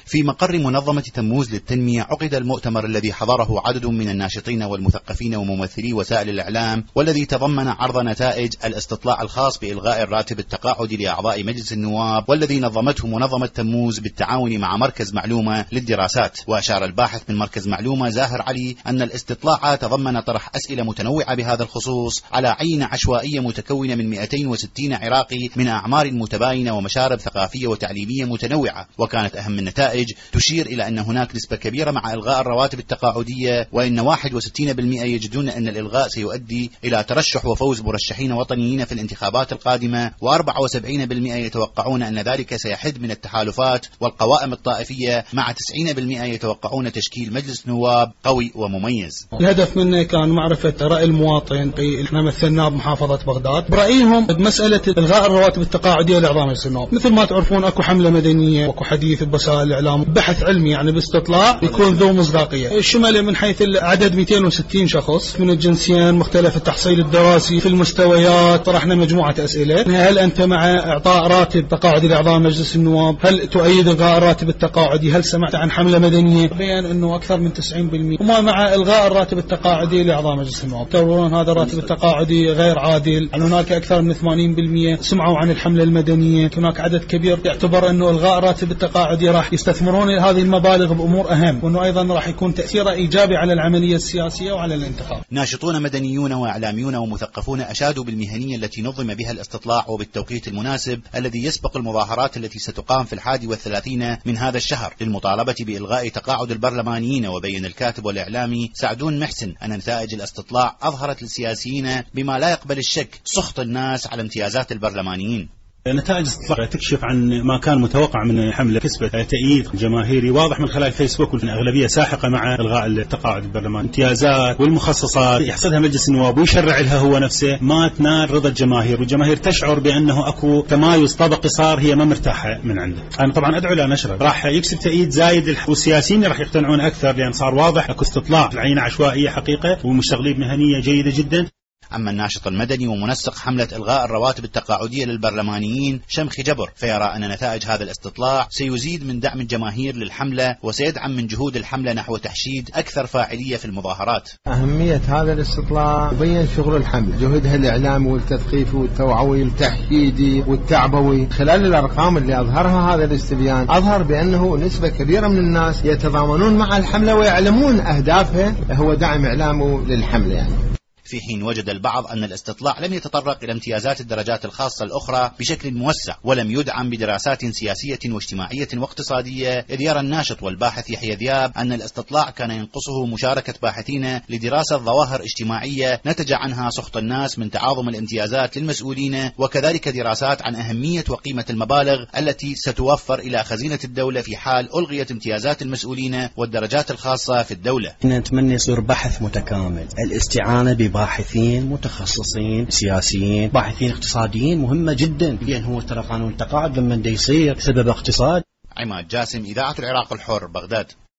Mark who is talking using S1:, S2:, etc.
S1: في مقر منظمة تموز للتنمية عقد المؤتمر الذي حضره عدد من الناشطين والمثقفين وممثلي وسائل الإعلام، والذي تضمن عرض نتائج الاستطلاع الخاص بإلغاء الراتب التقاعدي لأعضاء مجلس النواب، والذي نظمته منظمة تموز بالتعاون مع مركز معلومة للدراسات. وأشار الباحث من مركز معلومة زاهر علي أن الاستطلاع تضمن طرح أسئلة متنوعة بهذا الخصوص على عينة عشوائية متكونة من 260 عراقي من أعمار متباينة ومشارب ثقافية وتعليمية متنوعة. وكانت أهم النتائج تشير إلى أن هناك نسبة كبيرة مع إلغاء الرواتب التقاعدية، وإن 61% يجدون أن الإلغاء سيؤدي إلى ترشح وفوز مرشحين وطنيين في الانتخابات القادمة، و74% يتوقعون أن ذلك سيحد من التحالفات والقوائم الطائفية، مع 90% يتوقعون تشكيل مجلس نواب قوي ومميز.
S2: الهدف منه كان معرفة رأي المواطن. احنا مثلنا بمحافظة بغداد برأيهم بمسألة إلغاء الرواتب التقاعدية لأعضاء مجلس النواب. مثل ما تعرفون اكو حملة مدنية واكو حديث بوسائل الإعلام، بحث علمي يعني باستطلاع يكون ذو مصداقية. شمل من حيث العدد 260 شخص من الجنسيين، مختلف التحصيل الدراسي، في المستويات. طرحنا مجموعة أسئلة: هل أنت مع إعطاء راتب تقاعدي لأعضاء مجلس النواب؟ هل تؤيد إلغاء الراتب التقاعدي؟ هل سمعت عن حملة مدنية؟ بيان أنه أكثر من 90%. وما مع إلغاء الراتب التقاعدي لأعضاء مجلس النواب، ترون هذا الراتب التقاعدي غير عادل. هناك أكثر من 80% سمعوا عن الحملة المدنية. هناك عدد كبير يعتبر أنه إلغاء الراتب التقاعدي راح يستثمرون هذه المبالغ بأمور أهم، وأنه أيضا راح يكون تأثيره إيجابي على العملية السياسية وعلى الانتخاب.
S1: ناشطون مدنيون وإعلاميون ومثقفون أشادوا بالمهنية التي نظم بها الاستطلاع وبالتوقيت المناسب الذي يسبق المظاهرات التي ستقام في 31 من هذا الشهر للمطالبة بإلغاء تقاعد البرلمانيين. وبين الكاتب والإعلامي سعدون محسن أن نتائج الاستطلاع أظهرت للسياسيين بما لا يقبل الشك سخط الناس على امتيازات البرلمانيين.
S3: نتائج الاستطلاع تكشف عن ما كان متوقع من حملة، كسبت تأييد جماهيري واضح من خلال فيسبوك، والأغلبية ساحقة مع إلغاء التقاعد البرلماني. امتيازات والمخصصات يحصدها مجلس النواب ويشرع لها هو نفسه، ما تنال رضا الجماهير، والجماهير تشعر بأنه أكو تمايز طبقي صار هي ما مرتاحة من عنده. أنا طبعا أدعو لا نشره، راح يكسب تأييد زايد، والسياسيين راح يقتنعون أكثر، لأن صار واضح أكو استطلاع العينة عشوائية حقيقة، ومشتغلين مهنية جيدة جدا.
S1: أما الناشط المدني ومنسق حملة إلغاء الرواتب التقاعدية للبرلمانيين شمخي جبر فيرى أن نتائج هذا الاستطلاع سيزيد من دعم الجماهير للحملة، وسيدعم من جهود الحملة نحو تحشيد أكثر فاعلية في المظاهرات.
S4: أهمية هذا الاستطلاع بين شغل الحملة، جهدها الإعلامي والتثقيفي والتوعوي والتحشيدي والتعبوي. خلال الأرقام اللي أظهرها هذا الاستبيان أظهر بأنه نسبة كبيرة من الناس يتضامنون مع الحملة ويعلمون أهدافها هو دعم إعلامه للحملة يعني.
S1: في حين وجد البعض أن الاستطلاع لم يتطرق إلى امتيازات الدرجات الخاصة الأخرى بشكل موسع، ولم يدعم بدراسات سياسية واجتماعية واقتصادية، إذ يرى الناشط والباحث يحيى ذياب أن الاستطلاع كان ينقصه مشاركة باحثين لدراسة ظواهر اجتماعية نتج عنها سخط الناس من تعاظم الامتيازات للمسؤولين، وكذلك دراسات عن أهمية وقيمة المبالغ التي ستوفر إلى خزينة الدولة في حال ألغيت امتيازات المسؤولين والدرجات الخاصة في الدولة.
S5: نتمنى يصير بحث متكامل، الاستعانة باحثين متخصصين سياسيين، باحثين اقتصاديين مهمة جدا، لأن هو ترى قانون التقاعد لما يصير سبب اقتصاد.
S1: عماد جاسم، إذاعة العراق الحر، بغداد.